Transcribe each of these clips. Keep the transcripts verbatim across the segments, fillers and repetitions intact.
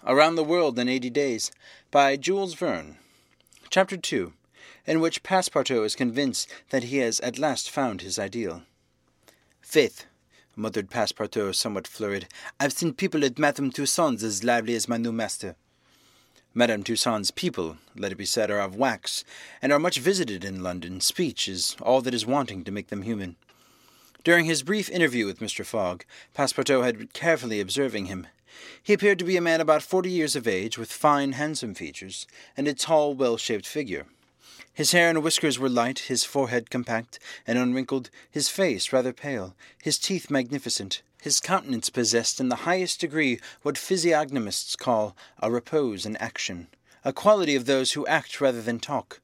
Around the World in Eighty Days, by Jules Verne. Chapter two, in which Passepartout is convinced that he has at last found his ideal. "Faith," muttered Passepartout, somewhat flurried, "I've seen people at Madame Toussaint's as lively as my new master." Madame Toussaint's people, let it be said, are of wax, and are much visited in London. Speech is all that is wanting to make them human. During his brief interview with Mister Fogg, Passepartout had been carefully observing him. He appeared to be a man about forty years of age, with fine, handsome features, and a tall, well-shaped figure. His hair and whiskers were light, his forehead compact and unwrinkled, his face rather pale, his teeth magnificent. His countenance possessed in the highest degree what physiognomists call a repose in action, a quality of those who act rather than talk.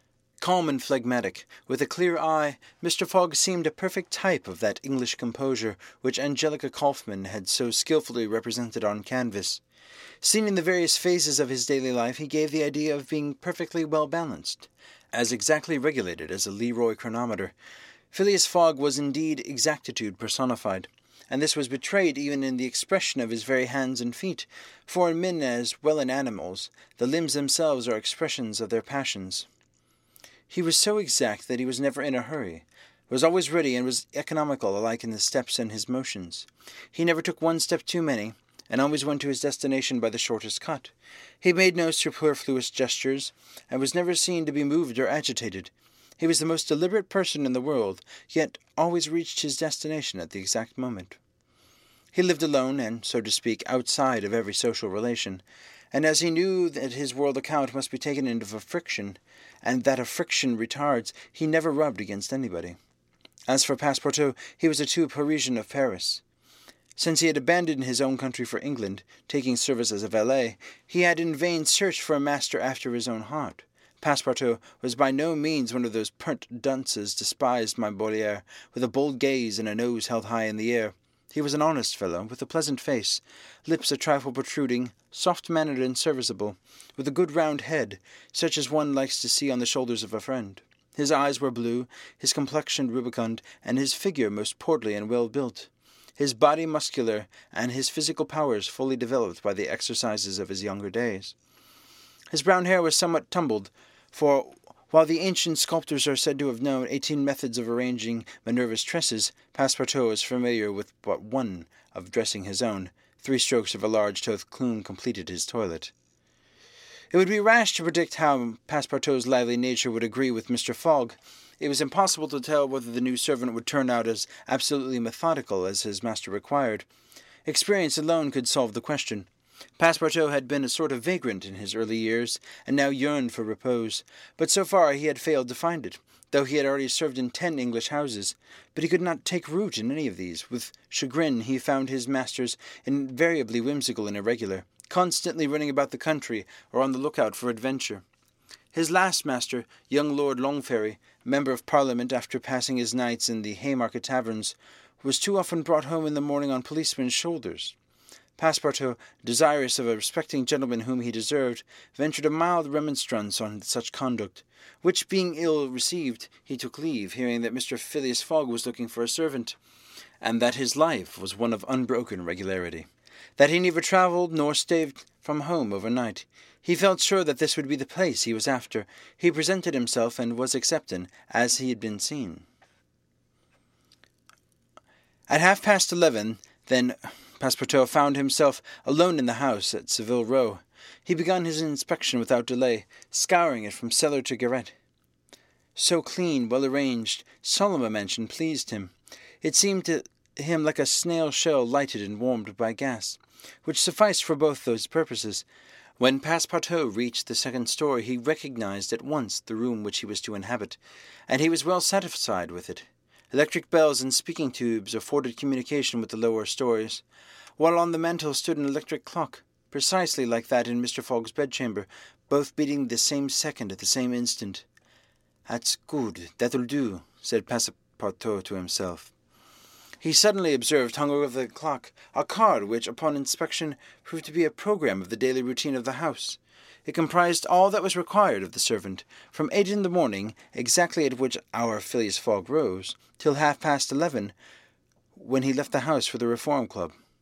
Calm and phlegmatic, with a clear eye, Mister Fogg seemed a perfect type of that English composure which Angelica Kauffmann had so skilfully represented on canvas. Seen in the various phases of his daily life, he gave the idea of being perfectly well-balanced, as exactly regulated as a Leroy chronometer. Phileas Fogg was indeed exactitude personified, and this was betrayed even in the expression of his very hands and feet, for in men as well as in animals, the limbs themselves are expressions of their passions. He was so exact that he was never in a hurry, was always ready, and was economical alike in his steps and his motions. He never took one step too many, and always went to his destination by the shortest cut. He made no superfluous gestures, and was never seen to be moved or agitated. He was the most deliberate person in the world, yet always reached his destination at the exact moment. He lived alone, and, so to speak, outside of every social relation, and as he knew that his world account must be taken into a friction, and that a friction retards, he never rubbed against anybody. As for Passepartout, he was a true Parisian of Paris. Since he had abandoned his own country for England, taking service as a valet, he had in vain searched for a master after his own heart. Passepartout was by no means one of those pert dunces despised by Molière, with a bold gaze and a nose held high in the air. He was an honest fellow, with a pleasant face, lips a trifle protruding, soft-mannered and serviceable, with a good round head, such as one likes to see on the shoulders of a friend. His eyes were blue, his complexion rubicund, and his figure most portly and well-built. His body muscular, and his physical powers fully developed by the exercises of his younger days. His brown hair was somewhat tumbled, for while the ancient sculptors are said to have known eighteen methods of arranging Minerva's tresses, Passepartout was familiar with but one of dressing his own. Three strokes of a large toothed plume completed his toilet. It would be rash to predict how Passepartout's lively nature would agree with Mister Fogg. It was impossible to tell whether the new servant would turn out as absolutely methodical as his master required. Experience alone could solve the question. Passepartout had been a sort of vagrant in his early years, and now yearned for repose, but so far he had failed to find it, though he had already served in ten English houses. But he could not take root in any of these. With chagrin he found his masters invariably whimsical and irregular, constantly running about the country or on the lookout for adventure. His last master, young Lord Longferry, member of Parliament after passing his nights in the Haymarket taverns, was too often brought home in the morning on policemen's shoulders. Passepartout, desirous of a respecting gentleman whom he deserved, ventured a mild remonstrance on such conduct, which being ill received, he took leave, hearing that Mister Phileas Fogg was looking for a servant, and that his life was one of unbroken regularity, that he neither travelled nor stayed from home overnight. He felt sure that this would be the place he was after. He presented himself and was accepted, as he had been seen. At half-past eleven, then, Passepartout found himself alone in the house at Savile Row. He began his inspection without delay, scouring it from cellar to garret. So clean, well-arranged, solemn a mansion pleased him. It seemed to him like a snail shell lighted and warmed by gas, which sufficed for both those purposes. When Passepartout reached the second story, he recognized at once the room which he was to inhabit, and he was well satisfied with it. Electric bells and speaking tubes afforded communication with the lower stories, while on the mantel stood an electric clock, precisely like that in Mister Fogg's bedchamber, both beating the same second at the same instant. "That's good, that'll do," said Passepartout to himself. He suddenly observed, hung over the clock, a card which, upon inspection, proved to be a programme of the daily routine of the house. It comprised all that was required of the servant, from eight in the morning, exactly at which hour Phileas Fogg rose, till half-past eleven, when he left the house for the Reform Club.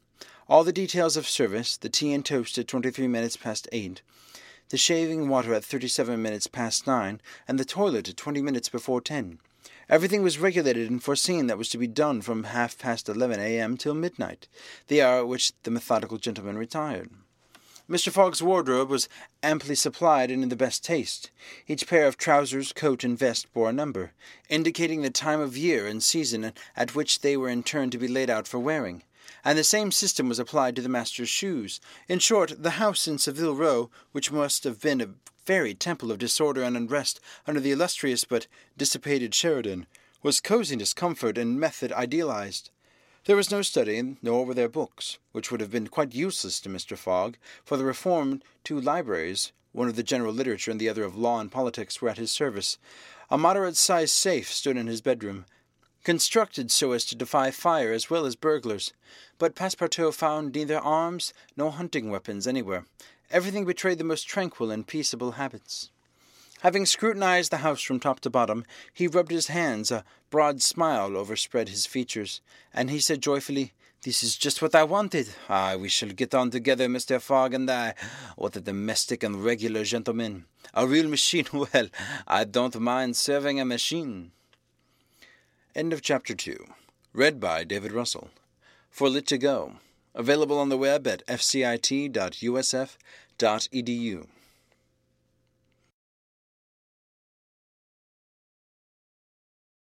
All the details of service, the tea and toast at twenty-three minutes past eight, the shaving water at thirty-seven minutes past nine, and the toilet at twenty minutes before ten. Everything was regulated and foreseen that was to be done from half past eleven a m till midnight, the hour at which the methodical gentleman retired. Mister Fogg's wardrobe was amply supplied and in the best taste. Each pair of trousers, coat, and vest bore a number, indicating the time of year and season at which they were in turn to be laid out for wearing, and the same system was applied to the master's shoes. In short, the house in Savile Row, which must have been a very temple of disorder and unrest under the illustrious but dissipated Sheridan, was coziness, comfort, and method idealized. There was no study, nor were there books, which would have been quite useless to Mister Fogg, for the reformed two libraries, one of the general literature and the other of law and politics, were at his service. A moderate-sized safe stood in his bedroom, constructed so as to defy fire as well as burglars, but Passepartout found neither arms nor hunting weapons anywhere. Everything betrayed the most tranquil and peaceable habits. Having scrutinized the house from top to bottom, he rubbed his hands, a broad smile overspread his features, and he said joyfully, "This is just what I wanted. Ah, we shall get on together, Mister Fogg and I. What a domestic and regular gentleman. A real machine. Well, I don't mind serving a machine." End of Chapter two. Read by David Russell. For Lit to Go. Available on the web at f c i t dot u s f dot e d u.